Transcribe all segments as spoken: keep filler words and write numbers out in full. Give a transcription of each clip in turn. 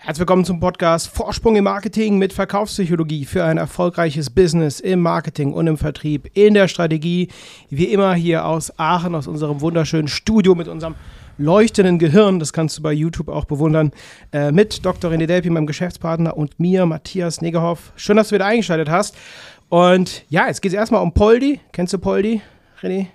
Herzlich willkommen zum Podcast Vorsprung im Marketing mit Verkaufspsychologie für ein erfolgreiches Business im Marketing und im Vertrieb, in der Strategie. Wie immer hier aus Aachen, aus unserem wunderschönen Studio mit unserem leuchtenden Gehirn. Das kannst du bei YouTube auch bewundern. Äh, mit Doktor René Delpy, meinem Geschäftspartner, und mir, Matthias Negerhoff. Schön, dass du wieder eingeschaltet hast. Und ja, jetzt geht es erstmal um Poldi. Kennst du Poldi, René?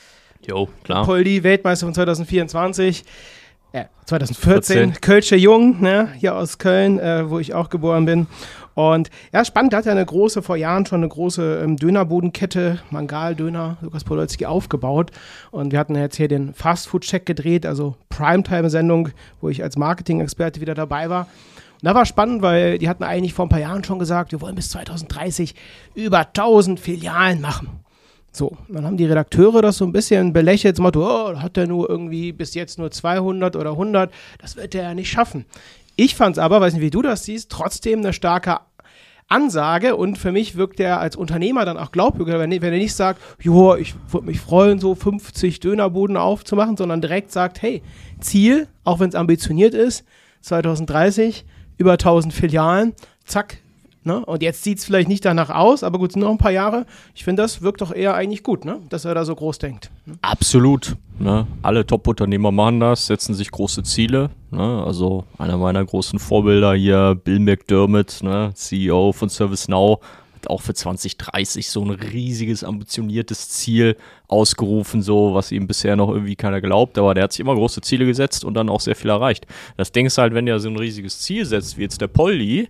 Jo, klar. Poldi, Weltmeister von zwanzig vierundzwanzig. Ja, zwanzig vierzehn, vierzehn. Kölscher Jung, ne, hier aus Köln, äh, wo ich auch geboren bin. Und ja, spannend, da hat er eine große, vor Jahren schon eine große ähm, Dönerbudenkette, Mangal-Döner, Lukas Podolski, aufgebaut. Und wir hatten jetzt hier den Fast-Food-Check gedreht, also Primetime-Sendung, wo ich als Marketing-Experte wieder dabei war. Und da war spannend, weil die hatten eigentlich vor ein paar Jahren schon gesagt, wir wollen bis zwanzig dreißig über tausend Filialen machen. So, dann haben die Redakteure das so ein bisschen belächelt, zum Motto, oh, hat der nur irgendwie bis jetzt nur zweihundert oder hundert, das wird er ja nicht schaffen. Ich fand es aber, weiß nicht, wie du das siehst, trotzdem eine starke Ansage, und für mich wirkt er als Unternehmer dann auch glaubwürdiger, wenn, wenn er nicht sagt, joa, ich würde mich freuen, so fünfzig Dönerbuden aufzumachen, sondern direkt sagt, hey, Ziel, auch wenn es ambitioniert ist, zwanzig dreißig, über tausend Filialen, zack. Ne? Und jetzt sieht es vielleicht nicht danach aus, aber gut, es sind noch ein paar Jahre. Ich finde, das wirkt doch eher eigentlich gut, ne? Dass er da so groß denkt. Ne? Absolut. Ne? Alle Top-Unternehmer machen das, setzen sich große Ziele. Ne? Also einer meiner großen Vorbilder hier, Bill McDermott, ne? C E O von ServiceNow, hat auch für zwanzig dreißig so ein riesiges, ambitioniertes Ziel ausgerufen, so was ihm bisher noch irgendwie keiner glaubt. Aber der hat sich immer große Ziele gesetzt und dann auch sehr viel erreicht. Das Ding ist halt, wenn der so ein riesiges Ziel setzt, wie jetzt der Poldi,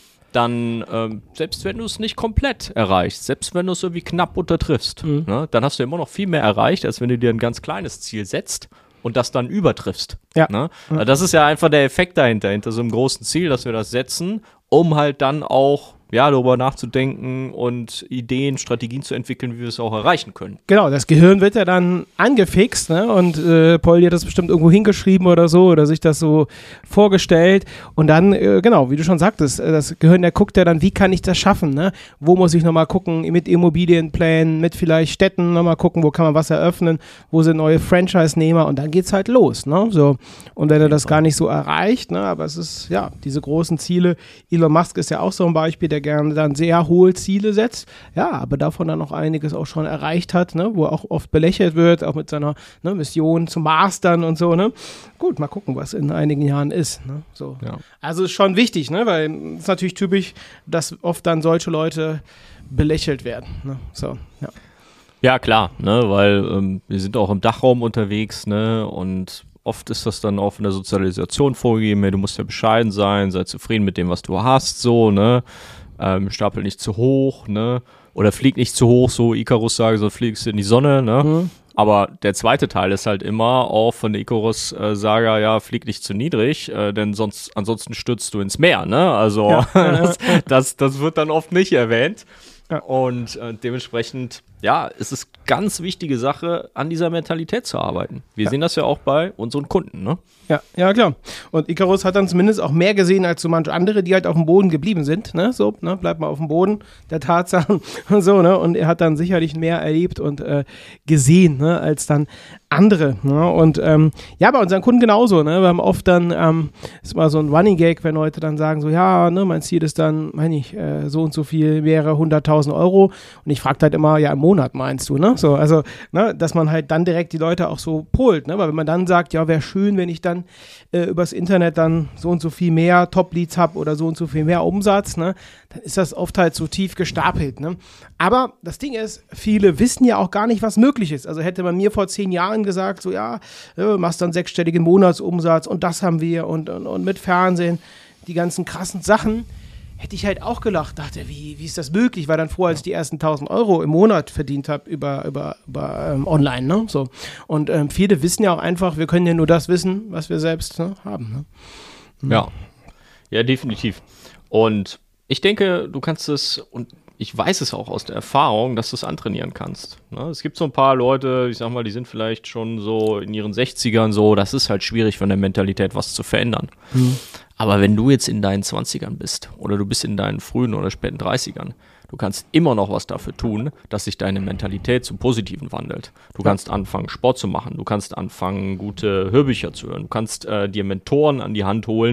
dann, ähm, selbst wenn du es nicht komplett erreichst, selbst wenn du es irgendwie knapp untertriffst, mhm. ne, dann hast du immer noch viel mehr erreicht, als wenn du dir ein ganz kleines Ziel setzt und das dann übertriffst. Ja. Ne? Mhm. Das ist ja einfach der Effekt dahinter, hinter so einem großen Ziel, dass wir das setzen, um halt dann auch ja, darüber nachzudenken und Ideen, Strategien zu entwickeln, wie wir es auch erreichen können. Genau, das Gehirn wird ja dann angefixt, ne? Und äh, Poldi hat das bestimmt irgendwo hingeschrieben oder so oder sich das so vorgestellt, und dann, äh, genau, wie du schon sagtest, äh, das Gehirn, der guckt ja dann, wie kann ich das schaffen, ne? Wo muss ich nochmal gucken, mit Immobilienplänen, mit vielleicht Städten nochmal gucken, wo kann man was eröffnen, wo sind neue Franchise-Nehmer, und dann geht's halt los, ne? So. Und wenn er das gar nicht so erreicht, ne? Aber es ist, ja, diese großen Ziele, Elon Musk ist ja auch so ein Beispiel, der gerne dann sehr hohe Ziele setzt, ja, aber davon dann auch einiges auch schon erreicht hat, ne, wo er auch oft belächelt wird, auch mit seiner ne, Mission zu mastern und so, ne. Gut, mal gucken, was in einigen Jahren ist, ne, so. Ja. Also ist schon wichtig, ne, weil es ist natürlich typisch, dass oft dann solche Leute belächelt werden, ne, so, ja. Ja, klar, ne, weil ähm, wir sind auch im Dachraum unterwegs, ne, und oft ist das dann auch von der Sozialisation vorgegeben, hey, du musst ja bescheiden sein, sei zufrieden mit dem, was du hast, so, ne, ähm, stapel nicht zu hoch, ne, oder flieg nicht zu hoch, so Icarus sage, so fliegst du in die Sonne, ne, mhm. Aber der zweite Teil ist halt immer auch von der Icarus-Saga, äh, ja, flieg nicht zu niedrig, äh, denn sonst, ansonsten stürzt du ins Meer, ne, also ja. das, das, das wird dann oft nicht erwähnt. Ja. Und äh, dementsprechend, ja, es ist ganz wichtige Sache, an dieser Mentalität zu arbeiten. Wir ja. sehen das ja auch bei unseren Kunden, ne? Ja, ja, klar. Und Icarus hat dann zumindest auch mehr gesehen als so manche andere, die halt auf dem Boden geblieben sind, ne? So, ne? Bleibt mal auf dem Boden der Tatsachen und so, ne? Und er hat dann sicherlich mehr erlebt und äh, gesehen, ne? Als dann andere, ne? Und ähm, ja, bei unseren Kunden genauso, ne? Wir haben oft dann, ähm, ist mal so ein Running Gag, wenn Leute dann sagen so, ja, ne, mein Ziel ist dann, meine ich, äh, so und so viel, mehrere hunderttausend Euro. Und ich frage halt immer, ja, im Monat meinst du, ne? So, also, ne, dass man halt dann direkt die Leute auch so polt, ne? Weil wenn man dann sagt, ja, wäre schön, wenn ich dann äh, übers Internet dann so und so viel mehr Top-Leads habe oder so und so viel mehr Umsatz, ne? Dann ist das oft halt so tief gestapelt, ne? Aber das Ding ist, viele wissen ja auch gar nicht, was möglich ist. Also hätte man mir vor zehn Jahren gesagt, so ja, äh, machst dann sechsstelligen Monatsumsatz und das haben wir und, und, und mit Fernsehen, die ganzen krassen Sachen, hätte ich halt auch gelacht, dachte, wie, wie ist das möglich? War dann froh, als ich die ersten tausend Euro im Monat verdient habe über, über, über ähm, online, ne? So. Und ähm, viele wissen ja auch einfach, wir können ja nur das wissen, was wir selbst ne, haben. Ne? Mhm. Ja, ja, definitiv. Und ich denke, du kannst es, und ich weiß es auch aus der Erfahrung, dass du es antrainieren kannst. Ne? Es gibt so ein paar Leute, ich sag mal, die sind vielleicht schon so in ihren sechzigern so, das ist halt schwierig von der Mentalität was zu verändern. Mhm. Aber wenn du jetzt in deinen zwanzigern bist oder du bist in deinen frühen oder späten dreißigern, du kannst immer noch was dafür tun, dass sich deine Mentalität zum Positiven wandelt. Du ja. kannst anfangen, Sport zu machen, du kannst anfangen, gute Hörbücher zu hören, du kannst äh, dir Mentoren an die Hand holen,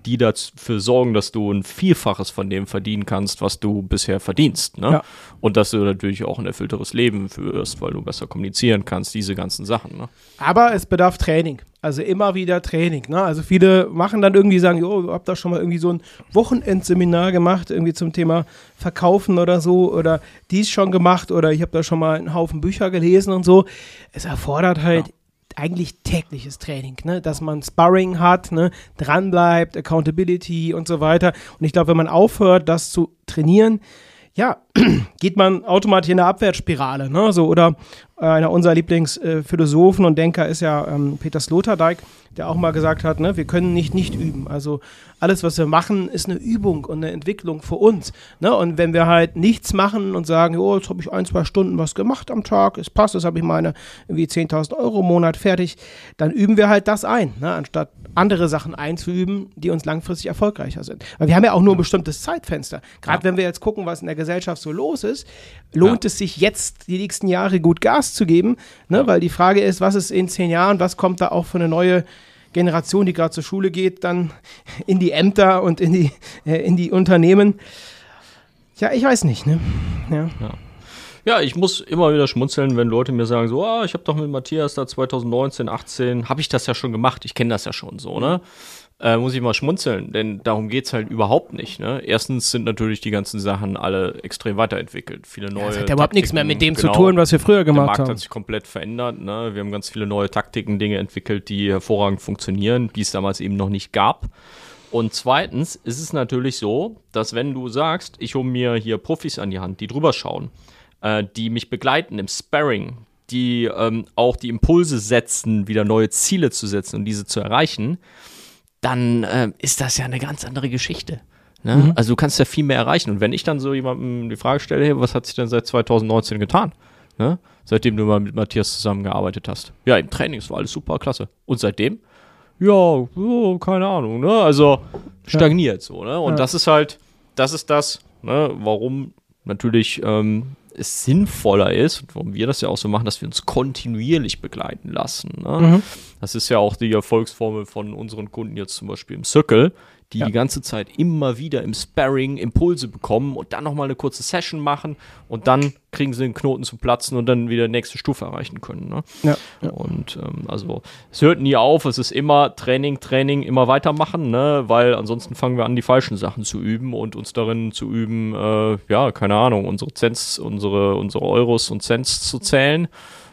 die dafür sorgen, dass du ein Vielfaches von dem verdienen kannst, was du bisher verdienst. Ne? Ja. Und dass du natürlich auch ein erfüllteres Leben führst, weil du besser kommunizieren kannst, diese ganzen Sachen. Ne? Aber es bedarf Training. Also immer wieder Training. Ne? Also viele machen dann irgendwie, sagen, jo, ich habe da schon mal irgendwie so ein Wochenendseminar gemacht, irgendwie zum Thema Verkaufen oder so, oder dies schon gemacht, oder ich habe da schon mal einen Haufen Bücher gelesen und so. Es erfordert halt ja. eigentlich tägliches Training, ne? Dass man Sparring hat, ne? Dranbleibt, Accountability und so weiter. Und ich glaube, wenn man aufhört, das zu trainieren, ja, geht man automatisch in eine Abwärtsspirale, ne? So, oder äh, einer unserer Lieblingsphilosophen äh, und Denker ist ja ähm, Peter Sloterdijk, der auch mal gesagt hat, ne, wir können nicht nicht üben. Also alles, was wir machen, ist eine Übung und eine Entwicklung für uns. Ne? Und wenn wir halt nichts machen und sagen, oh, jetzt habe ich ein, zwei Stunden was gemacht am Tag, es passt, jetzt habe ich meine irgendwie zehntausend Euro im Monat fertig, dann üben wir halt das ein, ne? Anstatt andere Sachen einzuüben, die uns langfristig erfolgreicher sind. Weil wir haben ja auch nur ein bestimmtes Zeitfenster. Gerade ja. wenn wir jetzt gucken, was in der Gesellschaft so los ist, lohnt ja. es sich jetzt, die nächsten Jahre gut Gas zu geben, ne? Ja. Weil die Frage ist, was ist in zehn Jahren, was kommt da auch für eine neue Generation, die gerade zur Schule geht, dann in die Ämter und in die, äh, in die Unternehmen. Ja, ich weiß nicht, ne? Ja. ja. Ja, ich muss immer wieder schmunzeln, wenn Leute mir sagen, so, ah, ich habe doch mit Matthias da zwanzig neunzehn, achtzehn, habe ich das ja schon gemacht, ich kenne das ja schon so, ne? Äh, muss ich mal schmunzeln, denn darum geht's halt überhaupt nicht, ne? Erstens sind natürlich die ganzen Sachen alle extrem weiterentwickelt. Viele neue. Ja, das hat ja überhaupt nichts mehr mit dem genau, zu tun, was wir früher gemacht haben. Der Markt hat sich komplett verändert, ne? Wir haben ganz viele neue Taktiken, Dinge entwickelt, die hervorragend funktionieren, die es damals eben noch nicht gab. Und zweitens ist es natürlich so, dass wenn du sagst, ich hole mir hier Profis an die Hand, die drüber schauen, äh, die mich begleiten im Sparring, die ähm, auch die Impulse setzen, wieder neue Ziele zu setzen und diese zu erreichen, dann äh, ist das ja eine ganz andere Geschichte. Ne? Mhm. Also du kannst ja viel mehr erreichen. Und wenn ich dann so jemandem die Frage stelle, hey, was hat sich denn seit zwanzig neunzehn getan? Ne? Seitdem du mal mit Matthias zusammengearbeitet hast. Ja, im Training, es war alles super, klasse. Und seitdem? Ja, oh, keine Ahnung. Ne? Also stagniert ja. so. Ne? Und ja. das ist halt, das ist das, ne? Warum natürlich ähm, es sinnvoller ist und warum wir das ja auch so machen, dass wir uns kontinuierlich begleiten lassen. Ne? Mhm. Das ist ja auch die Erfolgsformel von unseren Kunden jetzt zum Beispiel im Circle, die ja. die ganze Zeit immer wieder im Sparring Impulse bekommen und dann nochmal eine kurze Session machen und dann kriegen sie den Knoten zu platzen und dann wieder nächste Stufe erreichen können. Ne? Ja. Ja. Und ähm, also es hört nie auf, es ist immer Training, Training, immer weitermachen, ne? Weil ansonsten fangen wir an, die falschen Sachen zu üben und uns darin zu üben, äh, ja, keine Ahnung, unsere Cents, unsere, unsere Euros und Cents zu zählen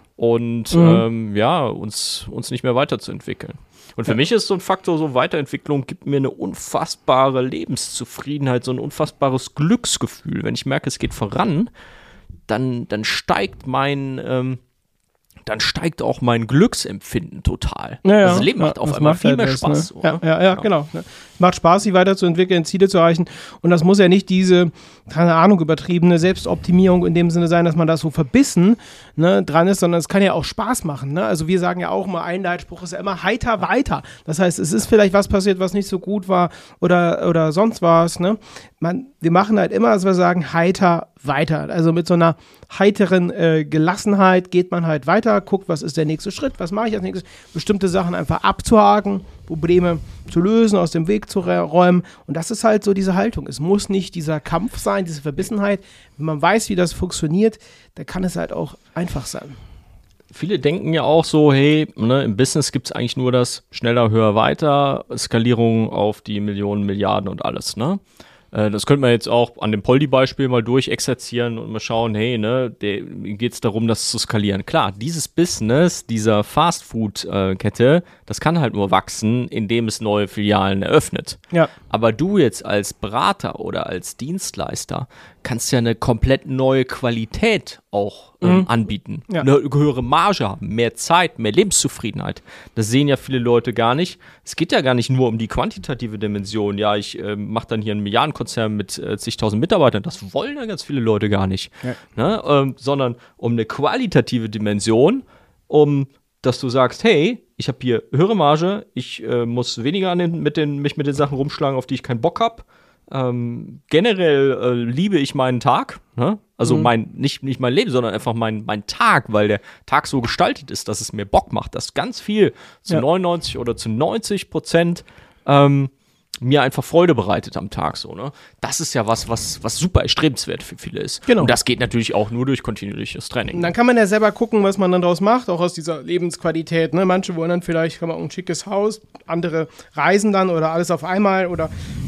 und mhm. ähm, ja, uns, uns nicht mehr weiterzuentwickeln. Und für ja. mich ist so ein Faktor, so Weiterentwicklung gibt mir eine unfassbare Lebenszufriedenheit, so ein unfassbares Glücksgefühl. Wenn ich merke, es geht voran, dann, dann steigt mein, ähm, dann steigt auch mein Glücksempfinden total. Ja, ja. Also das Leben macht ja, auf einmal macht viel halt mehr das, Spaß. Ne? Ja, ja, ja, genau. Ne? Macht Spaß, sich weiterzuentwickeln, Ziele zu erreichen. Und das muss ja nicht diese, keine Ahnung, übertriebene Selbstoptimierung in dem Sinne sein, dass man da so verbissen ne, dran ist, sondern es kann ja auch Spaß machen. Ne? Also wir sagen ja auch immer, ein Leitspruch ist ja immer heiter weiter. Das heißt, es ist vielleicht was passiert, was nicht so gut war oder, oder sonst was. Ne? Man, wir machen halt immer, dass wir sagen, heiter weiter. Also mit so einer heiteren äh, Gelassenheit geht man halt weiter, guckt, was ist der nächste Schritt, was mache ich als nächstes, bestimmte Sachen einfach abzuhaken, Probleme zu lösen, aus dem Weg zu räumen. Und das ist halt so diese Haltung. Es muss nicht dieser Kampf sein, diese Verbissenheit. Wenn man weiß, wie das funktioniert, dann kann es halt auch einfach sein. Viele denken ja auch so, hey, ne, im Business gibt es eigentlich nur das schneller, höher, weiter, Skalierung auf die Millionen, Milliarden und alles, ne? Das könnte man jetzt auch an dem Poldi-Beispiel mal durchexerzieren und mal schauen, hey, ne, geht es darum, das zu skalieren. Klar, dieses Business, dieser Fast-Food-Kette, das kann halt nur wachsen, indem es neue Filialen eröffnet. Ja. Aber du jetzt als Berater oder als Dienstleister kannst ja eine komplett neue Qualität auch ähm, mhm. anbieten. Ja. Eine höhere Marge haben, mehr Zeit, mehr Lebenszufriedenheit. Das sehen ja viele Leute gar nicht. Es geht ja gar nicht nur um die quantitative Dimension. Ja, ich äh, mache dann hier einen Milliardenkonzern mit äh, zigtausend Mitarbeitern. Das wollen ja ganz viele Leute gar nicht. Ja. Ne? Ähm, sondern um eine qualitative Dimension, um dass du sagst, hey, ich habe hier höhere Marge, ich äh, muss weniger an den, mit den, mich mit den Sachen rumschlagen, auf die ich keinen Bock habe. Ähm, generell äh, liebe ich meinen Tag, ne? Also mhm. mein, nicht, nicht mein Leben, sondern einfach mein, mein Tag, weil der Tag so gestaltet ist, dass es mir Bock macht, dass ganz viel zu ja. neunundneunzig oder zu neunzig Prozent ähm, mir einfach Freude bereitet am Tag, so, ne? Das ist ja was, was, was super erstrebenswert für viele ist. Genau. Und das geht natürlich auch nur durch kontinuierliches Training. Und dann kann man ja selber gucken, was man dann daraus macht, auch aus dieser Lebensqualität, ne? Manche wollen dann vielleicht, kann man auch ein schickes Haus, andere reisen dann oder alles auf einmal oder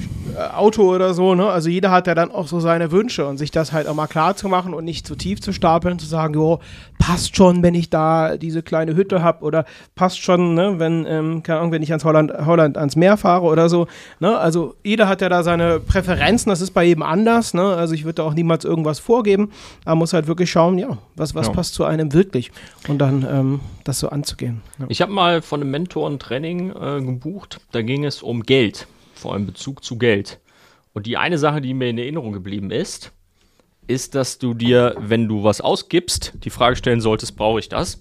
Auto oder so, ne? Also jeder hat ja dann auch so seine Wünsche und sich das halt auch mal klar zu machen und nicht zu tief zu stapeln, zu sagen, jo, passt schon, wenn ich da diese kleine Hütte habe oder passt schon, ne, wenn, ähm, keine Ahnung, wenn ich ans Holland, Holland ans Meer fahre oder so, ne? Also jeder hat ja da seine Präferenzen, das ist bei jedem anders, ne? Also ich würde da auch niemals irgendwas vorgeben, aber muss halt wirklich schauen, ja, was, was ja. passt zu einem wirklich und dann ähm, das so anzugehen. Ja. Ich habe mal von einem Mentor ein Training äh, gebucht, da ging es um Geld. Vor allem Bezug zu Geld. Und die eine Sache, die mir in Erinnerung geblieben ist, ist, dass du dir, wenn du was ausgibst, die Frage stellen solltest, brauche ich das?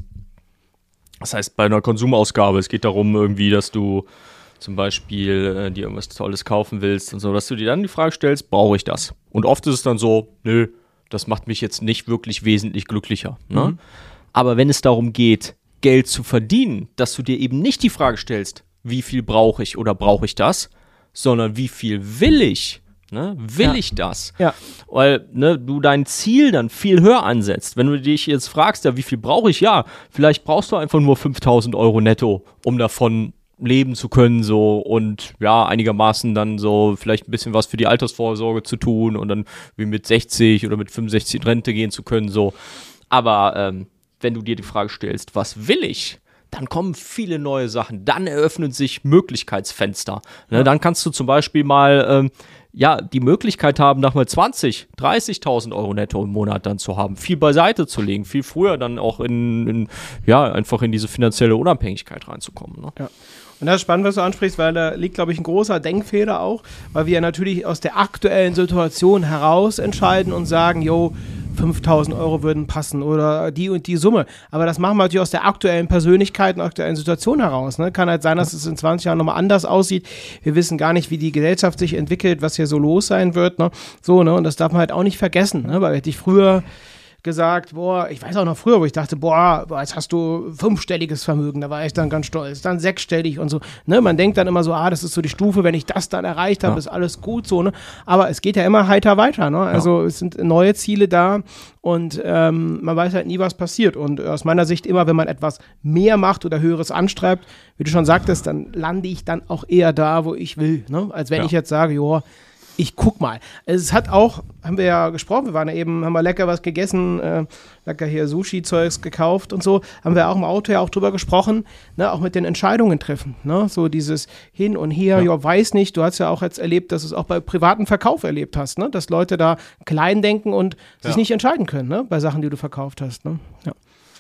Das heißt, bei einer Konsumausgabe, es geht darum irgendwie, dass du zum Beispiel äh, dir irgendwas Tolles kaufen willst und so, dass du dir dann die Frage stellst, brauche ich das? Und oft ist es dann so, nö, das macht mich jetzt nicht wirklich wesentlich glücklicher. Ne? Mhm. Aber wenn es darum geht, Geld zu verdienen, dass du dir eben nicht die Frage stellst, wie viel brauche ich oder brauche ich das, sondern wie viel will ich, ne? Will ja. ich das? Ja. Weil ne, du dein Ziel dann viel höher ansetzt. Wenn du dich jetzt fragst, ja, wie viel brauche ich? Ja, vielleicht brauchst du einfach nur fünftausend Euro netto, um davon leben zu können, so und ja, einigermaßen dann so vielleicht ein bisschen was für die Altersvorsorge zu tun und dann wie mit sechzig oder mit fünfundsechzig in Rente gehen zu können, so. Aber ähm, wenn du dir die Frage stellst, was will ich? Dann kommen viele neue Sachen, dann eröffnen sich Möglichkeitsfenster. Ne, ja. Dann kannst du zum Beispiel mal ähm, ja, die Möglichkeit haben, nach mal zwanzig, dreißigtausend Euro netto im Monat dann zu haben, viel beiseite zu legen, viel früher dann auch in, in ja, einfach in diese finanzielle Unabhängigkeit reinzukommen. Ne? Ja. Und das ist spannend, was du ansprichst, weil da liegt, glaube ich, ein großer Denkfehler auch, weil wir natürlich aus der aktuellen Situation heraus entscheiden und sagen, jo, fünftausend Euro würden passen oder die und die Summe. Aber das machen wir natürlich aus der aktuellen Persönlichkeit und aktuellen Situation heraus. Ne? Kann halt sein, dass es in zwanzig Jahren nochmal anders aussieht. Wir wissen gar nicht, wie die Gesellschaft sich entwickelt, was hier so los sein wird. Ne? So, ne? Und das darf man halt auch nicht vergessen. Ne? Weil hätte ich früher gesagt, boah, ich weiß auch noch früher, wo ich dachte, boah, jetzt hast du fünfstelliges Vermögen, da war ich dann ganz stolz, dann sechsstellig und so, ne, man denkt dann immer so, ah, das ist so die Stufe, wenn ich das dann erreicht habe, ja. ist alles gut, so, ne, aber es geht ja immer heiter weiter, ne, also ja. es sind neue Ziele da und ähm, man weiß halt nie, was passiert und aus meiner Sicht immer, wenn man etwas mehr macht oder Höheres anstreibt, wie du schon sagtest, dann lande ich dann auch eher da, wo ich will, ne, als wenn ja. ich jetzt sage, joa, ich guck mal. Es hat auch, haben wir ja gesprochen, wir waren ja eben, haben wir lecker was gegessen, äh, lecker hier Sushi-Zeugs gekauft und so, haben wir auch im Auto ja auch drüber gesprochen, ne, auch mit den Entscheidungen treffen, ne, so dieses Hin und Her, ja. ja, weiß nicht, du hast ja auch jetzt erlebt, dass du es auch bei privaten Verkauf erlebt hast, ne, dass Leute da klein denken und ja. sich nicht entscheiden können, ne, bei Sachen, die du verkauft hast, ne, ja.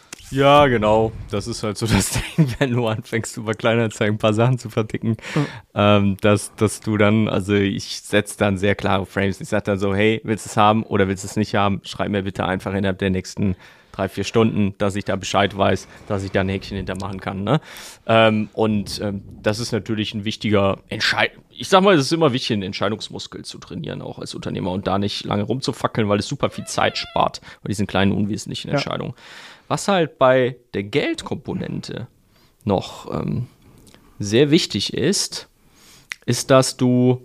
Ja, genau. Das ist halt so das Ding, wenn du anfängst, über Kleinanzeigen ein paar Sachen zu verticken, mhm. ähm, dass, dass du dann, also ich setze dann sehr klare Frames. Ich sage dann so, hey, willst du es haben oder willst du es nicht haben? Schreib mir bitte einfach innerhalb der nächsten drei, vier Stunden, dass ich da Bescheid weiß, dass ich da ein Häkchen hintermachen kann. Ne? Ähm, und ähm, das ist natürlich ein wichtiger Entscheid. Ich sag mal, es ist immer wichtig, einen Entscheidungsmuskel zu trainieren, auch als Unternehmer und da nicht lange rumzufackeln, weil es super viel Zeit spart bei diesen kleinen, unwesentlichen ja. Entscheidungen. Was halt bei der Geldkomponente noch ähm, sehr wichtig ist, ist, dass du,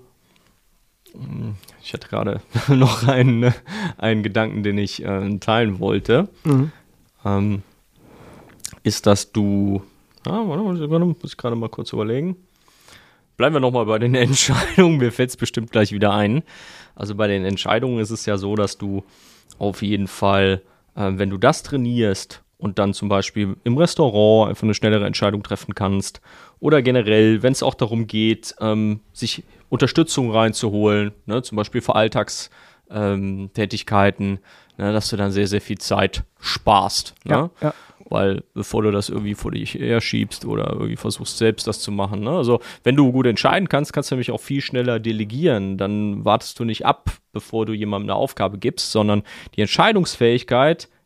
ich hatte gerade noch einen, einen Gedanken, den ich äh, teilen wollte, mhm. ähm, ist, dass du, ah, warte, warte, muss ich gerade mal kurz überlegen. Bleiben wir nochmal bei den Entscheidungen, mir fällt es bestimmt gleich wieder ein. Also bei den Entscheidungen ist es ja so, dass du auf jeden Fall, äh, wenn du das trainierst und dann zum Beispiel im Restaurant einfach eine schnellere Entscheidung treffen kannst oder generell, wenn es auch darum geht, ähm, sich Unterstützung reinzuholen, ne, zum Beispiel für Alltagstätigkeiten, ne, dass du dann sehr, sehr viel Zeit sparst. Ja, ne? ja. Weil bevor du das irgendwie vor dich her schiebst oder irgendwie versuchst selbst das zu machen. Ne? Also wenn du gut entscheiden kannst, kannst du nämlich auch viel schneller delegieren. Dann wartest du nicht ab, bevor du jemandem eine Aufgabe gibst, sondern die Entscheidungsfähigkeit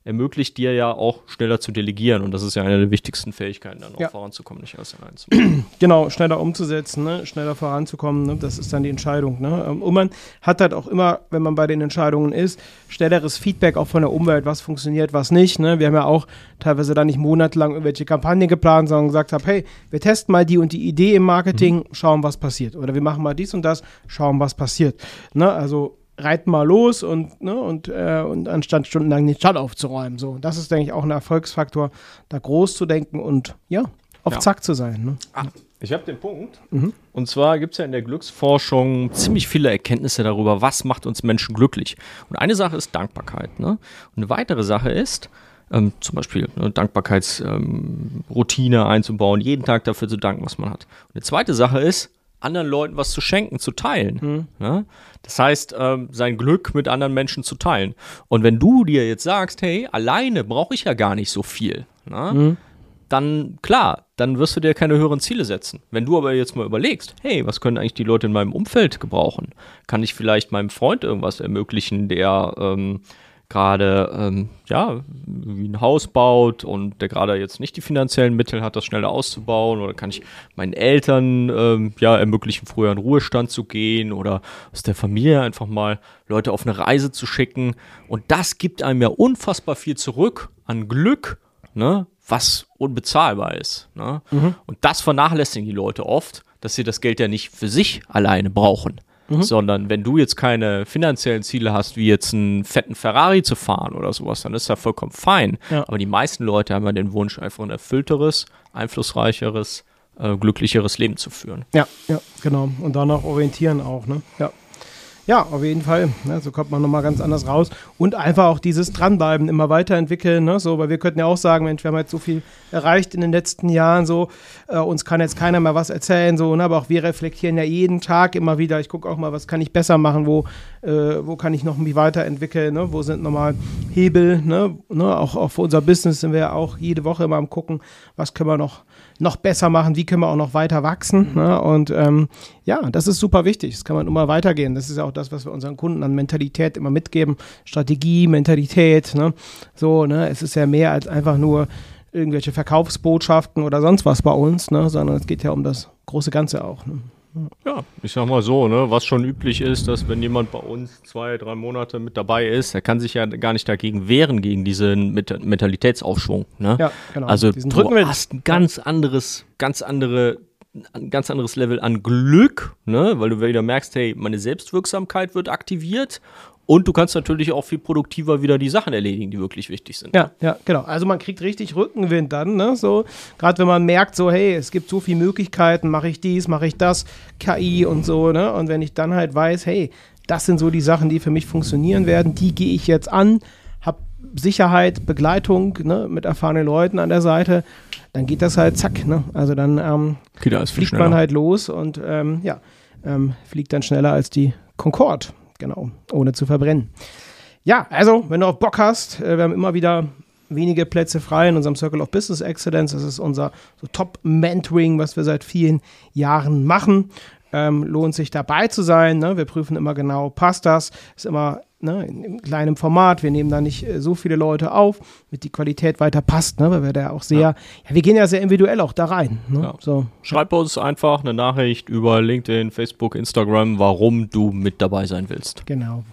ermöglicht dir ja auch schneller zu delegieren. Und das ist ja eine der wichtigsten Fähigkeiten, dann auch Ja. voranzukommen, nicht alles allein zu Genau, schneller umzusetzen, ne? Schneller voranzukommen, ne? Das ist dann die Entscheidung. Ne? Und man hat halt auch immer, wenn man bei den Entscheidungen ist, schnelleres Feedback auch von der Umwelt, was funktioniert, was nicht. Ne? Wir haben ja auch teilweise da nicht monatelang irgendwelche Kampagnen geplant, sondern gesagt haben, hey, wir testen mal die und die Idee im Marketing, mhm. schauen, was passiert. Oder wir machen mal dies und das, schauen, was passiert. Ne? Also reiten mal los und, ne, und, äh, und anstatt stundenlang den Stall aufzuräumen. So, das ist, denke ich, auch ein Erfolgsfaktor, da groß zu denken und ja, auf Ja. Zack zu sein. Ne? Ah, ich habe den Punkt. Mhm. Und zwar gibt es ja in der Glücksforschung ziemlich viele Erkenntnisse darüber, was macht uns Menschen glücklich. Und eine Sache ist Dankbarkeit. Ne? Und eine weitere Sache ist, ähm, zum Beispiel eine Dankbarkeitsroutine ähm, einzubauen, jeden Tag dafür zu danken, was man hat. Und eine zweite Sache ist, anderen Leuten was zu schenken, zu teilen. Mhm. Ja? Das heißt, ähm, sein Glück mit anderen Menschen zu teilen. Und wenn du dir jetzt sagst, hey, alleine brauche ich ja gar nicht so viel, na? Mhm. dann klar, dann wirst du dir keine höheren Ziele setzen. Wenn du aber jetzt mal überlegst, hey, was können eigentlich die Leute in meinem Umfeld gebrauchen? Kann ich vielleicht meinem Freund irgendwas ermöglichen, der ähm, gerade ähm, ja, wie ein Haus baut und der gerade jetzt nicht die finanziellen Mittel hat, das schneller auszubauen, oder kann ich meinen Eltern ähm, ja, ermöglichen, früher in Ruhestand zu gehen oder aus der Familie einfach mal Leute auf eine Reise zu schicken, und das gibt einem ja unfassbar viel zurück an Glück, ne, was unbezahlbar ist. Ne? Mhm. Und das vernachlässigen die Leute oft, dass sie das Geld ja nicht für sich alleine brauchen. Mhm. Sondern wenn du jetzt keine finanziellen Ziele hast, wie jetzt einen fetten Ferrari zu fahren oder sowas, dann ist das vollkommen fein. Ja. Aber die meisten Leute haben ja den Wunsch, einfach ein erfüllteres, einflussreicheres, äh, glücklicheres Leben zu führen. Ja, ja, genau. Und danach orientieren auch, ne? Ja. Ja, auf jeden Fall. Ne? So kommt man nochmal ganz anders raus. Und einfach auch dieses Dranbleiben, immer weiterentwickeln. Ne? So, weil wir könnten ja auch sagen, Mensch, wir haben jetzt so viel erreicht in den letzten Jahren. So, äh, uns kann jetzt keiner mehr was erzählen. So, ne? Aber auch wir reflektieren ja jeden Tag immer wieder. Ich gucke auch mal, was kann ich besser machen? Wo, äh, wo kann ich noch mich weiterentwickeln? Ne? Wo sind nochmal Hebel? Ne? Ne? Auch, auch für unser Business sind wir ja auch jede Woche immer am Gucken, was können wir noch noch besser machen, wie können wir auch noch weiter wachsen. Ne? Und ähm, ja, das ist super wichtig. Das kann man immer weitergehen. Das ist auch das, was wir unseren Kunden an Mentalität immer mitgeben. Strategie, Mentalität. Ne? So, ne? Es ist ja mehr als einfach nur irgendwelche Verkaufsbotschaften oder sonst was bei uns, ne? Sondern es geht ja um das große Ganze auch. Ne? Ja, ich sag mal so, ne, was schon üblich ist, dass wenn jemand bei uns zwei, drei Monate mit dabei ist, der kann sich ja gar nicht dagegen wehren, gegen diesen Met- Mentalitätsaufschwung. Ne? Ja, genau. Also du hast ein ganz anderes, ganz andere, ein ganz anderes Level an Glück, ne, weil du wieder merkst, hey, meine Selbstwirksamkeit wird aktiviert. Und du kannst natürlich auch viel produktiver wieder die Sachen erledigen, die wirklich wichtig sind. Ja, ja, genau. Also man kriegt richtig Rückenwind dann, ne? So, gerade wenn man merkt, so, hey, es gibt so viele Möglichkeiten, mache ich dies, mache ich das, K I und so, ne? Und wenn ich dann halt weiß, hey, das sind so die Sachen, die für mich funktionieren werden, die gehe ich jetzt an, habe Sicherheit, Begleitung, ne, mit erfahrenen Leuten an der Seite, dann geht das halt zack, ne? Also dann ähm, okay, fliegt schneller. man halt los und ähm, ja, ähm, fliegt dann schneller als die Concorde. Genau, ohne zu verbrennen. Ja, also, wenn du auch Bock hast, äh, wir haben immer wieder wenige Plätze frei in unserem Circle of Business Excellence. Das ist unser so Top-Mentoring, was wir seit vielen Jahren machen. Ähm, lohnt sich dabei zu sein. Ne? Wir prüfen immer genau, passt das? Ist immer ne, in, in kleinem Format. Wir nehmen da nicht äh, so viele Leute auf, damit die Qualität weiter passt, ne? Weil wir da auch sehr, ja. ja, wir gehen ja sehr individuell auch da rein. Ne? Ja. So. Schreib bei uns einfach eine Nachricht über LinkedIn, Facebook, Instagram, warum du mit dabei sein willst. Genau.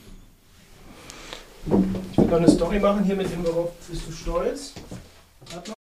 Ich will noch eine Story machen hier mit dem, worauf bist du stolz? Warte